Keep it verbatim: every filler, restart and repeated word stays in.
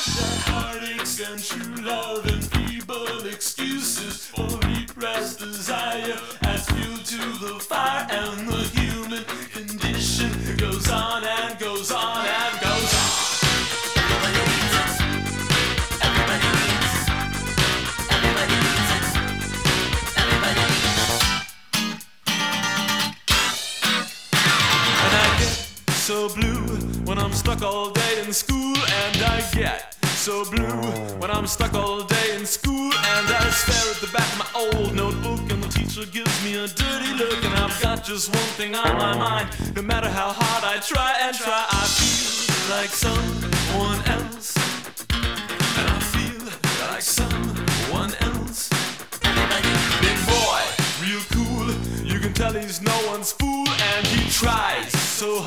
Heartaches and true love and feeble excuses for repressed desire adds fuel to the fire, and the human condition goes on and goes on and goes on. Everybody needs it. Everybody needs it. Everybody needs it. Everybody needs it. And I get so blue when I'm stuck all day in school, and I get so blue when I'm stuck all day in school, and I stare at the back of my old notebook, and the teacher gives me a dirty look, and I've got just one thing on my mind. No matter how hard I try and try, I feel like someone else, and I feel like someone else. Big boy, real cool, you can tell he's no one's fool, and he tries so